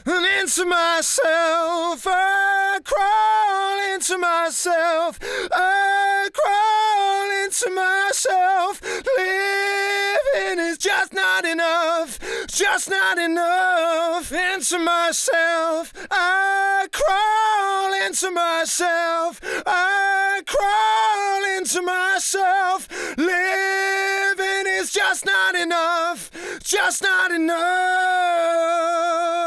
and into myself. I crawl into myself. I crawl into myself. Living is just not enough. Just not enough. Into myself. I crawl into myself. I crawl into myself. Living is just not enough. Just not enough.